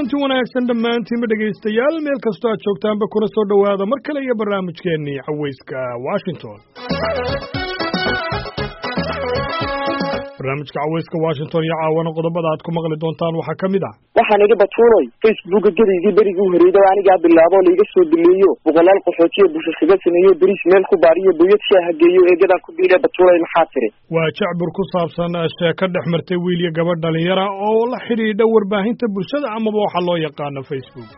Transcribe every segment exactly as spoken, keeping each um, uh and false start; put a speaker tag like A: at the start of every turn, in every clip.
A: kulanti wanaagsan dhammaantiin ma dhegaystayaal meel kastoo aad joogtaanba kuna soo dhowaada mar kale iyo barnaamijkeennii cawayska Washington. barnaamijka cawayska Washington iyo caawana qodobada aad ku maqli doontaan waxaa ka mid ah
B: waxaan iga batuulay Facebook gadigii berigii u horeeyay aniga bilaabo la iga soo dileeyo boqolaal qaxootiye bulshada sameeyo bariis meel ku baariyo buyad shaaha geeyo eegadan ku biilay batuulay maxaa tiri
A: waa jacbur ku saabsan sheeko dhex martay wiil iyo gabadh dhalinyaro oo la xiriidha warbaahinta bulshada ama waxa loo yaqaan Facebook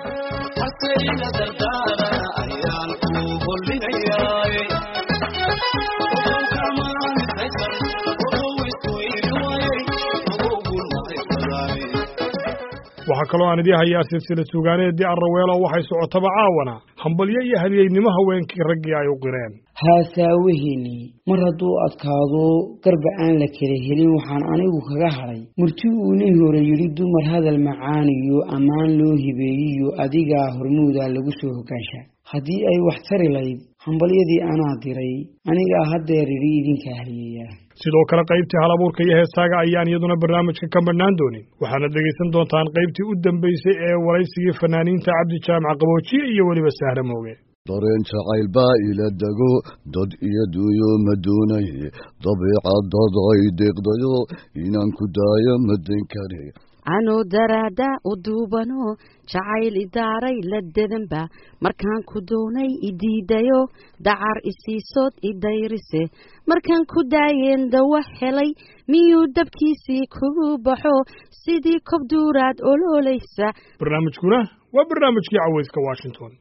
A: waxaa kaloo aan idii hayaa silsilad suugaaneedii arraweelo waxay socotaba caawana hambalyo iyo hadiyeynimo haweenkii raggii ay u qireen
C: haasaawaheennii mar hadduu adkaado garba aan la kala helin waxaan anigu kaga hadhay murti uunii hore yidhi dumar hadal macaaniyo ammaan loo hibeeyiyo adigaa hormuudaa lagu soo hogaansha haddii ay wax tari layd hambalyadii anaa diray anigaa haddeer idhi idinka haliyeeya
A: sidoo kale qaybtii halabuurka iyo heestaaga ayaan iyaduna barnaamijka ka madhnaan doonin waxaana dhegaysan doontaan qaybtii u dambaysay ee waraysigii fanaaniinta cabdi jaamac qaboojiye iyo weliba sahra mooge
D: dareen jacayl baa ila dego dad iyo duuyo ma doonaye dabiicadad ay deeqdayo inaan ku daayo madan kare
E: anoo daraada u duubano jacayl idaaray la dedanba markaan ku doonay idiidayo dacar isiisood idayrise markaan ku daayeen dawa helay miyuu dabkiisii kugu baxo sidii kob duuraad oloolaysa
A: barnaamijkuna waa barnaamijkii cawayska Washington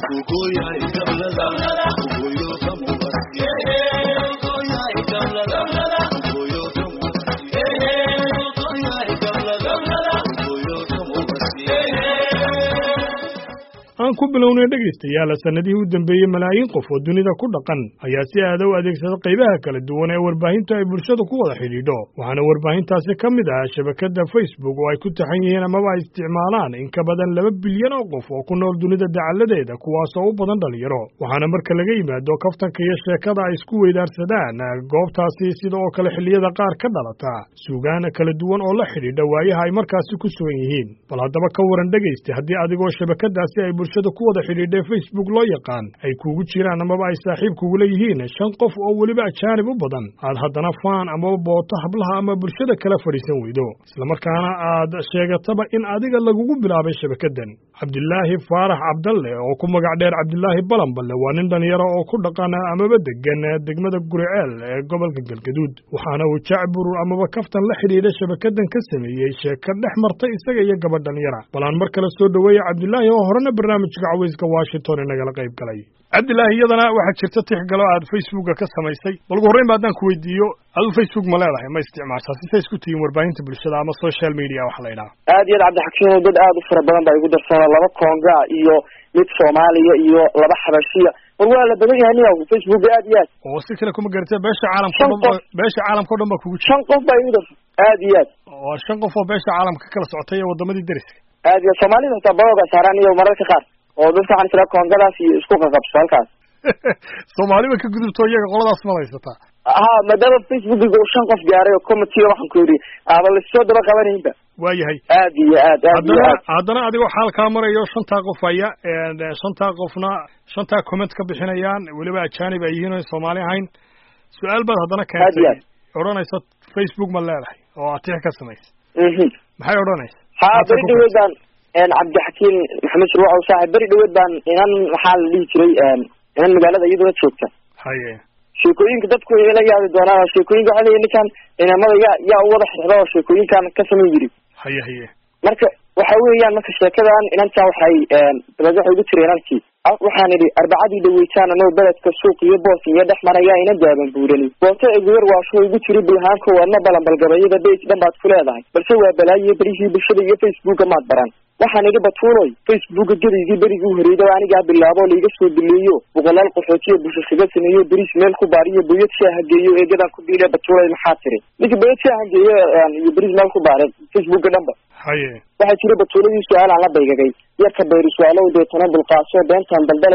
A: aan ku bilownay dhegaystayaal sanadihii u dambeeyay malaayiin qof oo dunida ku dhaqan ayaa si aad u adeegsada qaybaha kala duwan ee warbaahinta ay bulshada ku wada xidhiidho waxaana warbaahintaasi ka mid ah shabakadda Facebook oo ay ku taxan yihiin amaba ay isticmaalaan in ka badan laba bilyan oo qof oo ku nool dunida dacaladeeda kuwaasoo u badan dhalinyaro waxaana marka laga yimaado kaftanka iyo sheekada ay isku weydaarsadaan goobtaasi sida oo kale xilliyada qaar ka dhalata suugaan kala duwan oo la xidhiidha waayaha ay markaasi ku sugan yihiin bal haddaba ka waran dhegaysta haddii adigoo shabakadaasi ay bulshada ku wada xidhiidhay Facebook loo yaqaan ay kuugu jiraan amaba ay saaxiib kugu leeyihiin shan qof oo weliba ajaanib u badan aad haddana faan amaba booto hablaha ama bulshada kala fadhiisan weydo islamarkaana aad sheegataba in adiga lagugu bilaabay shabakadan cabdilaahi faarax cabdalle oo ku magac dheer cabdilaahi balanballe waa nin dhalinyaro oo ku dhaqan amaba degan degmada Guriceel ee gobolka Galgaduud waxaana uu jacbur amaba kaftan la xidhiidha shabakadan ka sameeyay sheeko dhex martay isaga iyo gabadh dhalinyaro balaan mar kale soo dhaweeyay cabdilaahi oo horena barnaamijka cawayska Washington ee nagala qayb galay cabdilaahi iyadana waxa jirta tixgalo aad Facebook ka samaysay bal ugu horreyn baadaan ku weydiiyo adigu Facebook ma leedahay ma isticmaashaa si ay isku tihiin warbaahinta bulshada ama social media waxa la yiraahdo
B: aad iyo cabdi xakiin dad aad u fara badan baa igu darsanaa laba Konga iyo mid Soomaaliya iyo laba Xabashiya war waa la badan yahay niyow Facebook aad iyo aad
A: oo si kale kuma garatay beesha caalamka dhan beesha caalamka dhan baa kugu
B: shan qof baa igu darsan aad iyo aad
A: oo shan qof oo beesha caalamka kala socotay ee wadamadii dariska
B: aad iyo Soomaalida xitaa booga saaran iyo mararka qaar oo dadka aan isla Kongadaas iyo isku qaqabso halkaas
A: Soomaaliba ka gudubto iyaga qoladaas ma haysata
B: aha madaba Facebook uu shan qof gaaray oo committee waxaan ku yiri aba la soo daba qabanayba
A: waayahay
B: aad iyo aad aad
A: haddana adigoo xaalka marayo shanta qof aya ee shanta qofna shanta comment ka bixinayaan waliba ajaanib ay yihiin oo Soomaali ahayn su'aal baad haddana ka oranaysa Facebook ma leedahay oo aad tix ka samaysay
B: mhm
A: maxay oranaysaa
B: ha baridoodaan een cabdi xakiin maxamed ruuxa oo saaxiib baridood baan inaan waxa la dhihi jiray een inaan magaalada iyadoo joogta
A: haye
B: sheekooyinka dadku ay la yaadi doonaan sheekooyinka waxa leeyahay ninkan inamada yaa yaa wada xirado sheekooyinkan ka sameeyay yiri
A: haye haye
B: marka waxa weeyaan marka sheekadan inanta waxay een dad waxay ugu tireen halkii waxaan idhi arbacadii dhaweytaan anoo beledka suuq iyo boos iyo dhex maraya ina daaban buurani boonto eegur waa soo ugu jiri bilhaanka wadna balanbalgabayada dheej dhan baad ku leedahay balse waa balaayo barihii bulshada iyo Facebook maad baran waxaan idhi batuulay Facebook gadigii berigii u horeeyay aniga bilaabo la iga soo dileeyo boqolaal qaxootiye bulshada sameeyo bariis meel ku baariyo buyad shaaha geeyo eegadan ku biilay batuulay maxaa tiri ninka buyad shaaha geeyo iyo bariis meel ku baaray Facebook dhanba
A: haye
B: waxa jira batuuladii su'aal aan la baygagay yarka bayri su'aalo deetana dulqaaso beentan daldalayo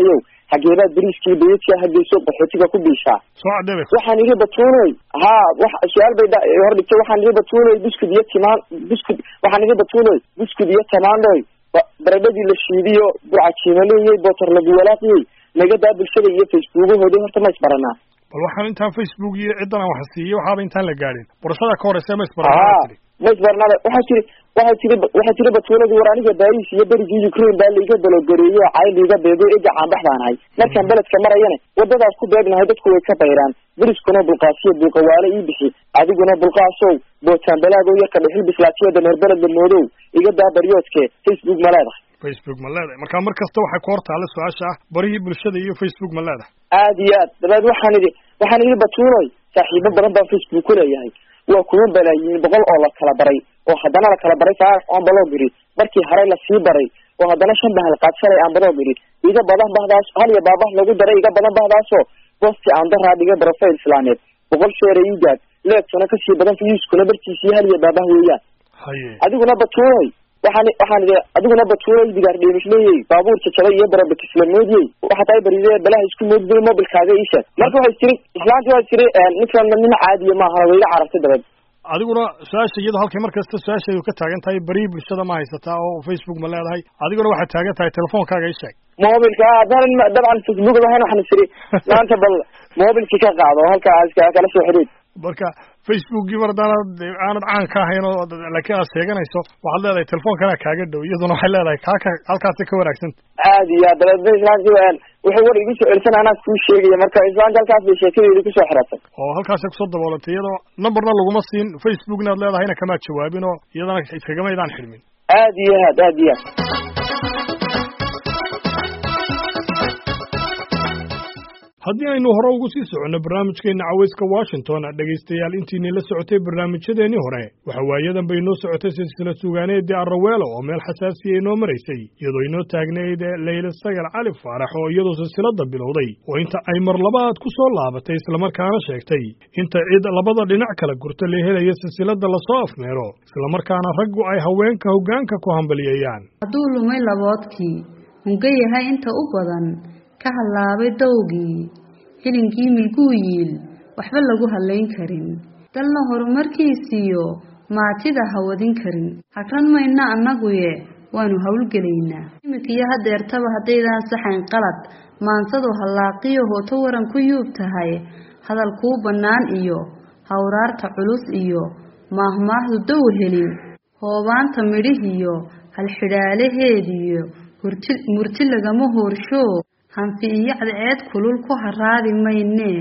B: xageebaad bariiskii bayadka hadayso qaxootiga ku biishaa
A: soo cadeebe
B: waxaan iri batuunay ha wax su'aal bay hor dhigtay waxaan iri batuunay buskud iyo timaan buskud waxaan iri batuunay buskud iyo tamaandoy baradadii la shiidiyo burcajiimaleyay bootar lagu walaaqiyay naga daa bulshada iyo facebookahooda horta ma isbaranaa
A: bal waxaan intaan facebook iyo cidan aan wax siiyay waxaaba intaan la gaarin barashada ka horeysa ma isbaranaa
B: ma isbarnaa waxaa jiri waxaa jiri waxaa jiri batuunadii war aniga Paris iyo berigii Ukraine baa liiga dalogareeyo cayl liiga beego eega caan baxdaanahay markaan beledka marayana wadadaas ku beegnahay dadku way ka bayraan bariskuna bulqaasiyo bulqawaale ii bixi adiguna bulqaasow bootaan balaago yarka dhixil bislaatiyada meer beled moodow iga daa baryoodke Facebook ma leedahay
A: Facebook ma leedahay marka mar kasta waxa ku hortaala su'aasha ah barihii bulshada iyo Facebook ma leedahay
B: aad iyo aad dabaad waxaan idhi waxaan idhi batuunay saaxiibo badan baan Facebook ku leeyahay waa kuwa balaayiin boqol oo la kala baray oo haddana la kala baray saar aan baloo giri markii hore la sii baray oo haddana shan bahal qaadsanay aan baloo giri iga badan bahdaas hal iyo baabah lagu daray iga badan bahdaasoo boosti aan daraa dhigay profile islaameed boqol sheer ay gaad leedsana ka sii badan fiiskuna bartiisii hal iyo baabah weeyaan
A: haye
B: adiguna batuunay waxaan waxaan adiguna batuunay digaar dheemisleeyay baabuur jajabay iyo barabak islamoodiyay waxa tahay baridee balaha isku moodbay mobilkaaga isha marka waxay tiri islaantu waa tiri ninkan nin caadi ma aha way carartay dabad
A: adiguna su'aasha iyadoo halkay markasta su'aasheedu ka taagan tahay bari bulshada ma haysataa oo Facebook ma leedahay adiguna waxaad taagan tahay telefoonkaaga ii sheeg
B: mobilka hadan dabcan Facebook waxaan waxaan tiri maanta bal mobilki ka qaado halka iska kala soo xiriid
A: marka Facebook mardaana aanad caan ka ahayn oo laakiin aad sheeganayso waxaad leedahay telefoonkana kaaga dhow iyaduna waxay leedahay kaaka halkaas ka wanaagsan
B: aad iyo aad islaanti waan wuxuu war igu soo celisan anaa ku sheegay marka islaanti halkaas bay sheekadeedu ku soo xiratay
A: oo halkaas ku soo daboolantay iyadoo numberna laguma siin Facebookna aad leedahayna kama jawaabin oo iyadana iskaga maydaan xirmin
B: aad iyo aad aad iyo
A: haddii aynu hore ugu sii soconno barnaamijkeena cawayska Washington dhageystayaal intiina la socotay barnaamijyadeeni hore waxa waayadan bay noo socotay silsilad suugaaneedii Arraweelo oo meel xasaasiya inoo maraysay iyadoo inoo taagneyd Leyla Sagal Cali Faarax oo iyadoo silsilada bilowday oo inta ay mar labaad ku soo laabatay isla markaana sheegtay inta cid labada dhinac kala gurta la helayo silsilada la soo afmeero isla markaana raggu ay haweenka hoggaanka ku hambaliyayaan
F: hadduu lumay laboodkii hunga yahay inta u badan ka halaabay dawgii hilinkii milkuu yiil waxba lagu haleyn karin dalna horumarkiisiyo maatida hawadin karin hakran mayna annaguye waanu hawlgelaynaa imikiyo hadeertaba haddaydaan saxayn qalad maansadu halaaqiyo hooto waran ku yuub tahay hadal kuu bannaan iyo hawraarta culus iyo maahmaahdu dow helin hoobaanta midhihiyo halxidhaalaheediyo murti lagama hoorsho hanfi iyo cadceed kulul ku haraadi maynee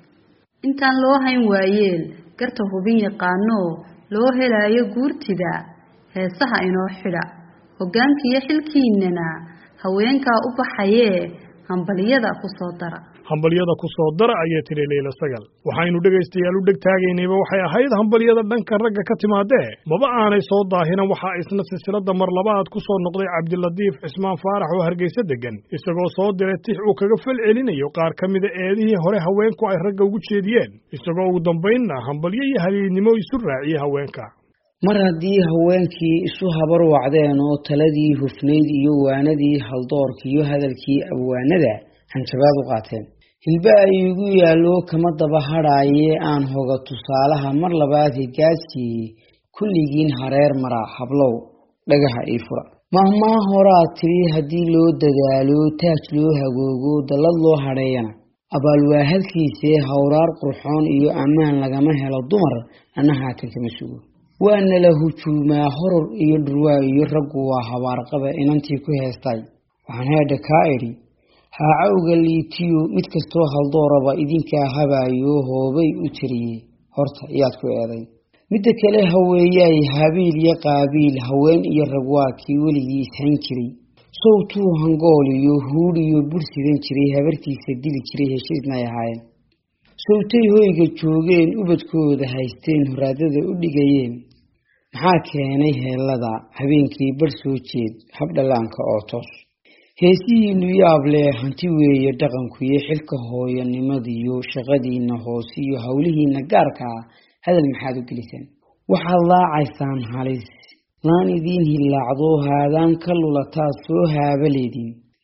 F: intaan loo hayn waayeel garta hubin yaqaano loo helaayo guurtida heesaha inoo xidha hoggaankiiyo xilkiinana haweenkaa u baxayee hambaliyada ku soo dara
A: hambaliyada ku soo dara ayay tiri Leyla Sagal waxaynu dhageystayaal u dhagtaageynayba waxay ahayd hambaliyada dhanka ragga ka timaadee maba aanay soo daahinan waxa isna silsilada mar labaad ku soo noqday Cabdiladiif Cismaan Faarax oo Hargeysa degan isagoo soo diray tix uu kaga fal celinayo qaar kamida eedihii hore haweenku ay ragga ugu jeediyeen isagoo ugu dambeynna hambaliyo iyo haliidnimo isu raaciyay haweenka
C: mar haddii haweenkii isu habar wacdeen oo taladii hufnayd iyo waanadii haldoorkii iyo hadalkii abwaanada hanjabaad u qaateen hilba ay igu yaallo kama daba hadhaaye aan hoga tusaalaha mar labaad higaadkii kulligiin hareer mara hablow dhagaha ii fura mahmaa horaa tiri haddii loo dadaalo taaj loo hagoogo dallad loo hadheeyana abaal waa halkiisee hawraar qurxoon iyo ammaan lagama helo dumar anna haatan kama sugo waana la hujuumaa horor iyo dhurwaa iyo raggu waa habaarqaba inantii ku heestay waxaan heedha kaa idhi haacawga liitiyo mid kastoo haldooraba idinkaa habaayo hoobay u tiriyey horta iyaad ku eeday midda kale haweeyaay habiil iyo qaabiil haween iyo rag waa kii weligii ishayn jiray sowtuu hangool iyo huudh iyo bur sidan jiray habartiisa dili jiray heshiisnay ahaayeen sowtay hoyga joogeen ubadkooda haysteen horaadada u dhigayeen maxaa keenay heellada habeenkii bar soo jeed habdhallaanka oo toos heesihiinu yaab leh hanti weeye dhaqankuiyo xilka hooyanimadiyo shaqadiina hoose iyo howlihiina gaarka ah hadal maxaad u geliseen waxaad laacaysaan halis laan idiin hillaacdo haadaan ka lulataad soo haabaleedin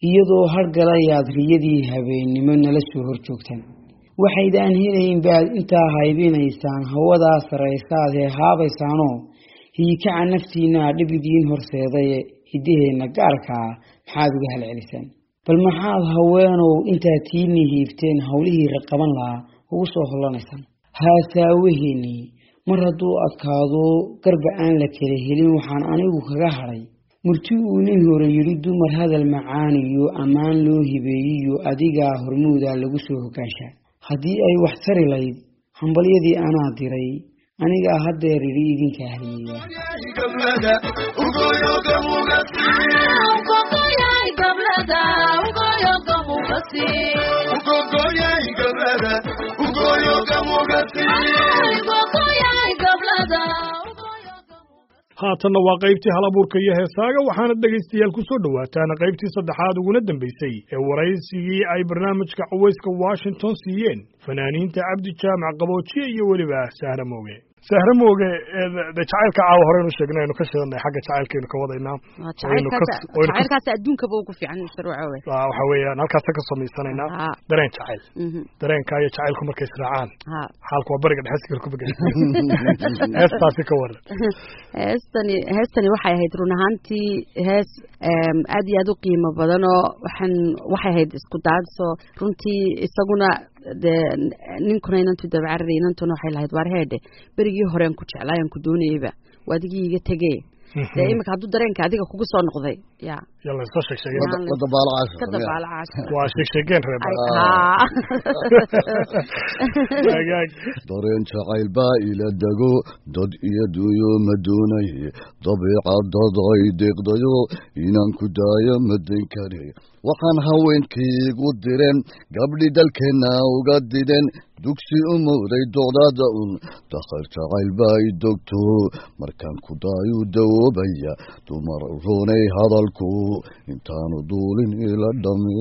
C: iyadoo hargalayaad riyadii habeennimo nala soo hor joogtaan waxaydaan helayn baad intaa haybinaysaan hawadaa saraysaad hee haabaysaanoo hiikaca naftiinaa dhib idiin horseedaye hiddaheenna gaarkaa maxaad uga halcelisaan bal maxaad haweenow intaad tiinii hiifteen howlihii raqaban lahaa ugu soo hollanaysaan haasaawaheennii mar hadduu adkaado garba aan la kala helin waxaan anigu kaga hadhay murti uu nin hore yidhi dumar hadal macaaniyo ammaan loo hibeeyiyo adigaa hormuudaa lagu soo hogaanshaa haddii ay wax tari layd hambalyadii anaa diray anigaa haddeer idhi idinka
A: haatanna waa qaybtii halabuurka iyo heesaaga waxaana dhegaystayaal ku soo dhowaataan qaybtii saddexaad uguna dambaysay ee waraysigii ay barnaamijka cawayska Washington siiyeen fanaaniinta Cabdi Jaamac Qaboojiye iyo weliba Sahra Mooge Sahra Mooge de jacaylka caawa horeynu sheegnay inuu ka sheegnay xagga jacaylkeenu ka wadaynaa
E: jacaylkaas adduunka buu ku fiican sarwacawe
A: waxa weeyaan halkaas ka sameysanaynaa dareen jacayl dareenka iyo jacaylku markay israacaan xaalku waa bariga dhexeska ku begelay heestaasi ka waran
E: heestani heestani waxay ahayd run ahaantii hees aad iyo aad u qiimo badan oo waxaan waxay ahayd isku daadso runtii isaguna de ninkuna inantu dabacarray inantuna waxay lahayd waar heedhe berigii horeen ku jeclaayaan ku doonayayba waa adigii iga tegey dee imika hadduu dareenka adiga kugu soo noqday ya
A: yalla soo sheeg sheegeen
E: ka dabaalacaas
A: waa sheeg sheegeen reer
D: dareen jacayl baa ila dago dad iyo duuyo ma doonaye dabiicadad ay deeqdayo inaan ku daayo madan kare waxaan haweenkaygu direen gabdhi dalkeenna uga dideen dugsi u mooday docdaada un dakhar jacayl baa i dogto markaan ku daayu dawoobaya dumar roonay hadalku intaanu duulin ila dhame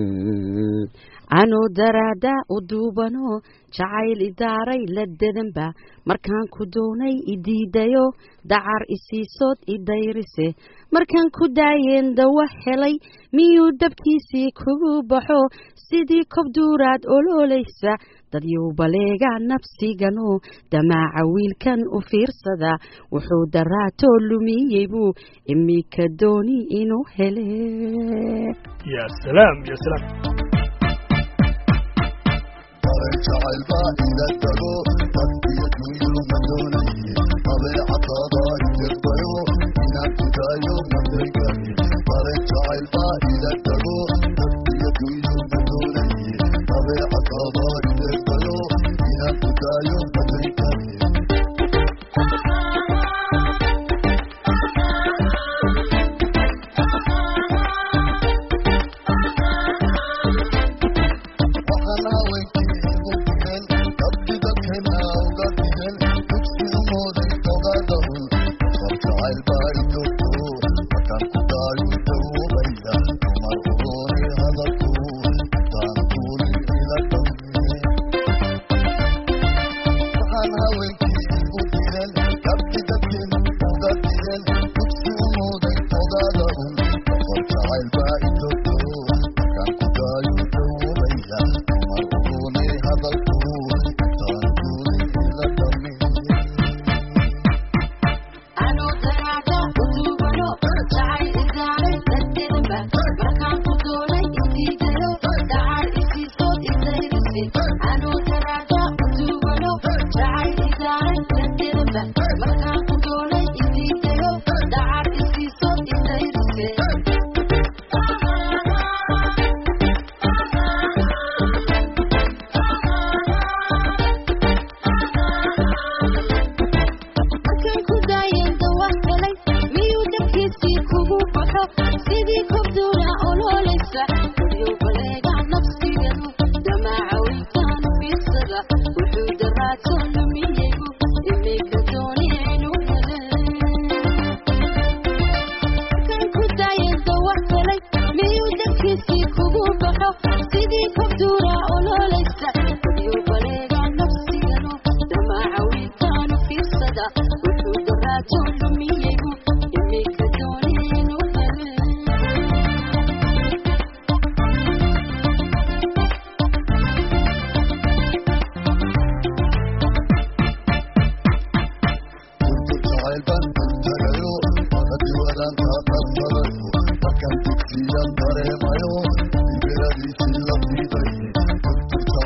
E: anuu daraada u duubano jacayl idaaray la dedanba markaan ku doonay idiidayo dacar isiisood idayrise markaan ku daayeen dawa helay miyuu dabkiisii kugu baxo sidii kobduuraad oloolaysa dadyuu baleega nafsiganu damaaca wiilkan u fiirsada wuxuu daraatoo lumiyey buu imika dooni inuu hele
A: ya salaam ya salaam
D: jacayl baa ila dago dad iyo duuyo ma doonaye dabeecadada itirbayo inaan ku daayo madan kare jacayl baa ila dago dad iyo duuyo ma doonaye dabeecadada itirbayo inaan ku daayo madan kare
G: sidii kobduura ololeysa iyo baleega nafsiganu damaaca wiilkan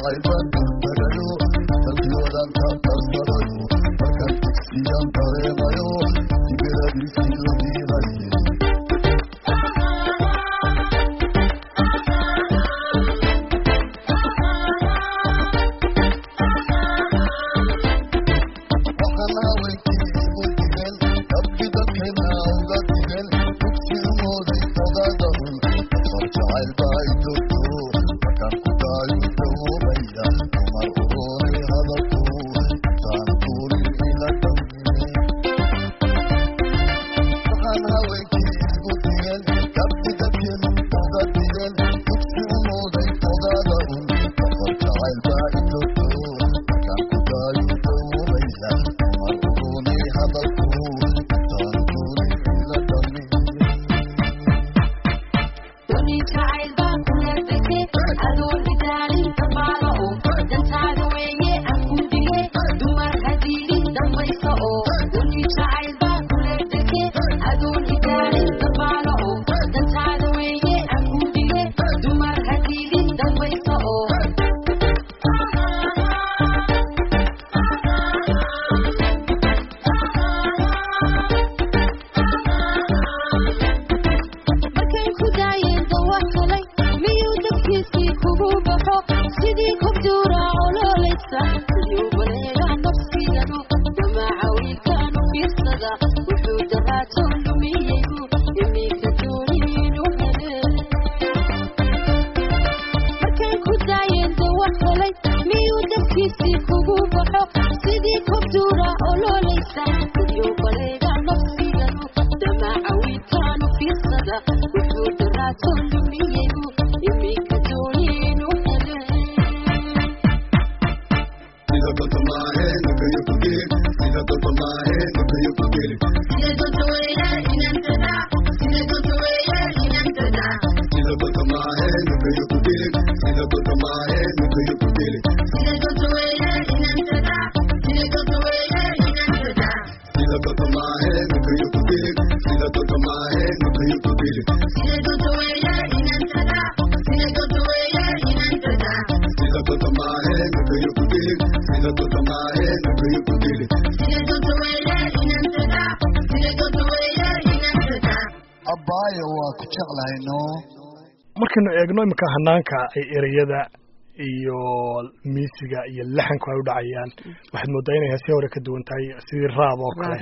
A: markaynu eegno imika hanaanka ay ereyada iyo miisiga iyo laxanku ay u dhacayaan waxaad moodaa inay heesii hore ka duwan tahay sidii raab oo kale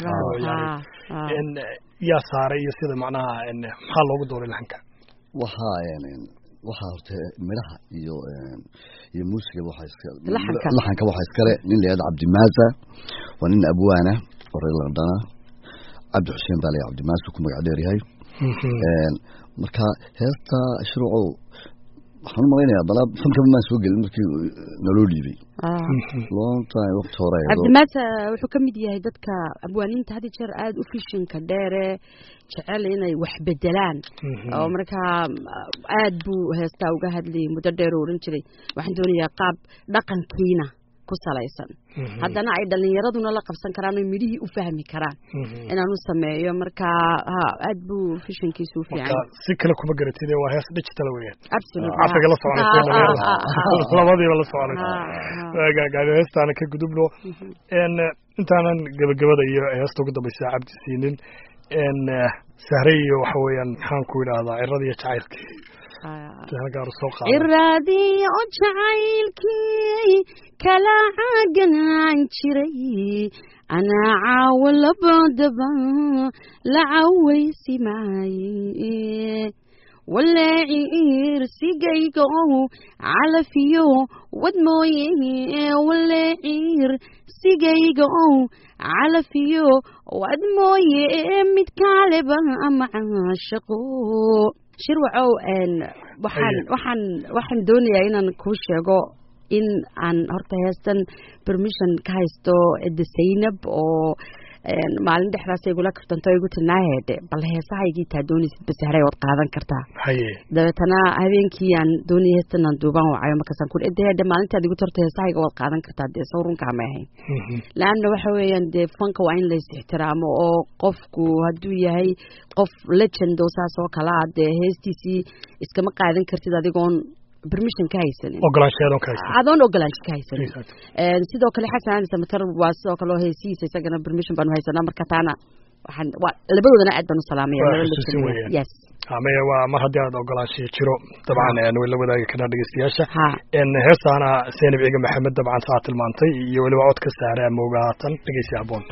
A: yaa saaray iyo sida macnaha maxaa loogu dooray laxanka
D: waxaa waxaa horta midhaha iyo iyo muusiga waxaa iska laxanka waxaa iskale nin la yidhahdo cabdimaasa waa nin abwaana oo reer Londona cabdi xuseen baa la yidhahdo cabdimaasa ku magac dheer yahay marka heesta shuruuco waxaan malaynayaa balaa fanka ma soo gelin markii naloo dhiibay long time waqti hore
E: cabdimaasa wuxuu ka mid yahay dadka abwaaniinta had jeer aad u fishinka dheere jecel inay wax bedelaan oo markaa aad buu heestaa uga hadlayay muddo dheer oo oran jiray waxaan doonayaa qaab dhaqankiina ku salaysan haddana ay dhalinyaraduna la qabsan karaan oo midhihii u fahmi karaan inaan u sameeyo marka aad buu fishankiisu u fiican
A: si kale kuma garatid waa hees digital weeyaan
E: absolutely
A: afrika la soconaysa labadiiba la soconaysa gaagaada heestaana ka gudubno een intaanan gabagabada iyo heesta ugu dambaysa cabdi siinin een sahray waxa weeyaan maxaan ku idhaahdaa cirada iyo jacaylkii
E: ciradii oo jacaylkii kala caganaan jiray anaa caawo labadaba la cawaysi maaye waleeciir sigayga oo calafiyo wad mooye waleeciir sigayga oo calafiyo wad mooye mid kaleba ama caashaqo shirwacow waxaan waxaan waxaan doonayaa inaan kuu sheego in aan horta heestan permission ka haysto Eda Zaynab oo maalin dhexdaas igula kartanto igu tinaaheede bal heesahaygii taa doonaysid basahray waad qaadan kartaa
A: haye
E: dabeetana habeenkii aan doonayay heestan aan duuban wacayo markaasaan ku eedeeda maalintaad igu tarto heesahayga waad qaadan kartaa dee sawrunka ma ahayn laana waxa weeyaan dee fanka waa in la ixtiraamo oo qofku hadduu yahay qof legend oo saas oo kala ah dee heestiisii iskama qaadan kartid adigoon permission ka haysanin
A: ogolaanshadan ka haysanin
E: adoon ogolaansho ka haysanin ee sidoo kale xasan samatar waa sidoo kale heesiisa isagana permission baan haysanaa marka taana waxaan labadoodana aad baan u salaamayaa yes
A: amaya waa mar haddii aad ogolaanshiyo jiro dabcan aan wada wadaagi kana dhageystayaasha in heesaana Seenab Ciga Maxamed dabcan saa tilmaantay iyo waliba cod ka saaray moogaatan dhageysi haboon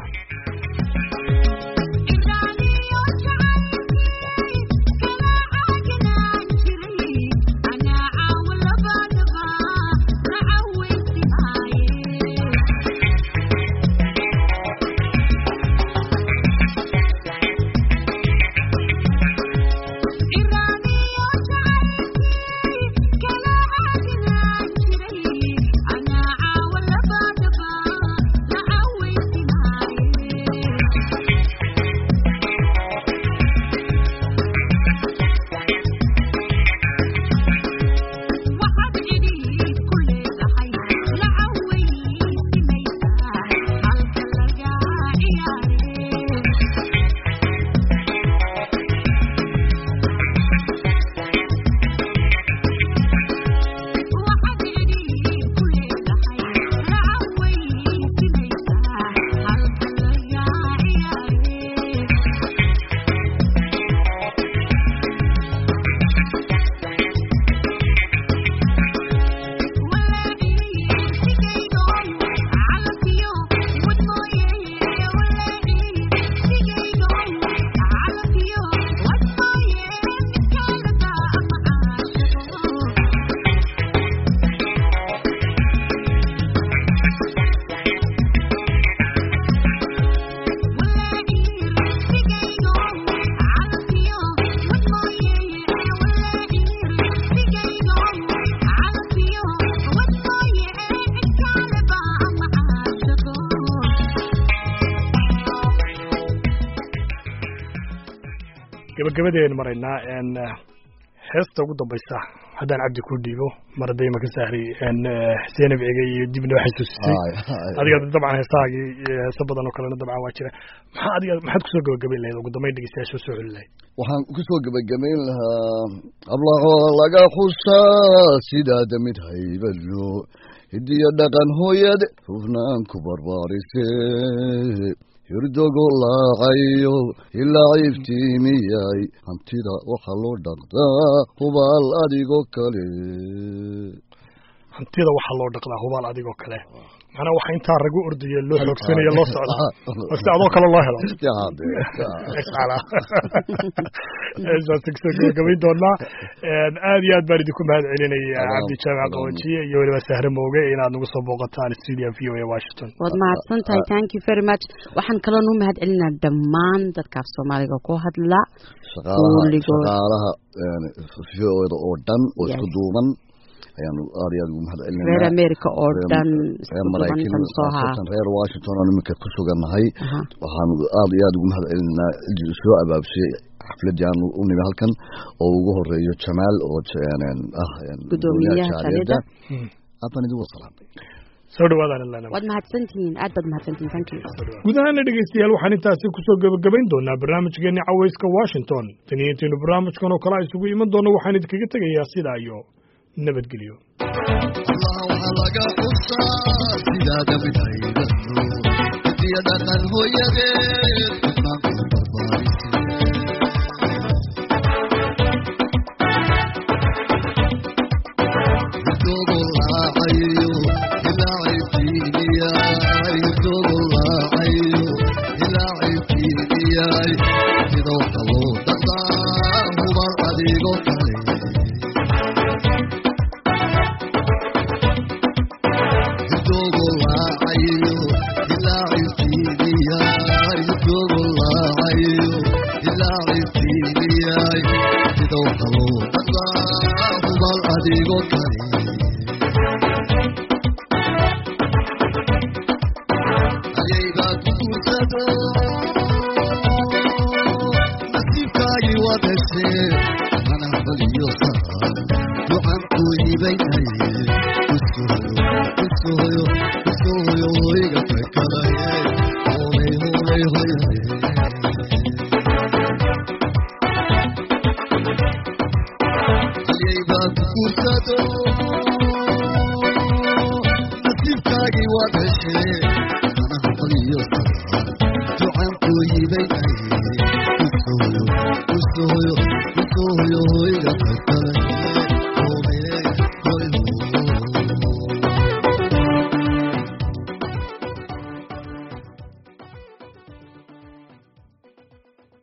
A: gabagabadeen marayna een heesta ugu dambaysa haddaan cabdi ku dhiibo maraday ma ka saaray een Seenab Ciga iyo dibna waxay tusisay adiga dabcan heesaagii heesa badan oo kalena dabcan waa jira maxaa adiga maxaad ku soo gabagabayn lahayd ugu dambayn dhageystayaasha soo xulin lahayd
D: waxaan ku soo gabagabayn lahaa ablaho laga xusaa sidaada mid haybalo hidiyo dhaqan hooyad hufnaan ku barbaarisay hirdogo laacayo ilaa iftiimiyay hantida waxa loo dhaqdaa hubaal adigoo kale
A: hantida waxa loo dhaqdaa hubaal adigoo kale macnaa waxa intaa ragu ordaya loo xoogsanayo loo socdaa waqti adoo kale loo helo gabagabayn doonaa aad iyo aad baan idinku mahad celinaya cabdi jaamac qawajiye iyo weliba sahre mooge inaad nagu soo booqataan studio v o a Washington
E: waad mahadsan tahay thank you very much waxaan kaloo nu mahad celinaa dhammaan dadka af Soomaaliga ku hadla
D: shaqaalaha v o a oo dhan oo isku duuban ayaan aad iyo aad ugu mahad celinaa
E: reer America oo dhan isku duuban soo haa
D: reer Washington oo nimka ku suganahay waxaan aad iyo aad ugu mahad celinaa soo abaabshay xafladii aan u nimid halkan oo ugu horeeyo Jamaal oo ah
E: gudoomiyaha shaqada
D: aad idin wasalaamay
A: soo dhawaadaan lana
E: waad mahadsantihiin aad baad mahadsantihiin thank you
A: gudahaan dhageystayaal waxaan intaasi ku soo gabagabayn doonaa barnaamijkeena cawayska Washington taniintiina barnaamijkan oo kala isugu iman doono waxaan idinkaga tagayaa sidaa iyo nabadgelyo
D: Allah laga xusaa sidaada mid haybalo hidiyo dhaqan hooyadeed hufnaan ku barbaarisay kukursado nasiibkaagii waad heshee anaha qaliyo saraa ducaan kooyibay ahe usohoyo usohoyo usohoyo hoyga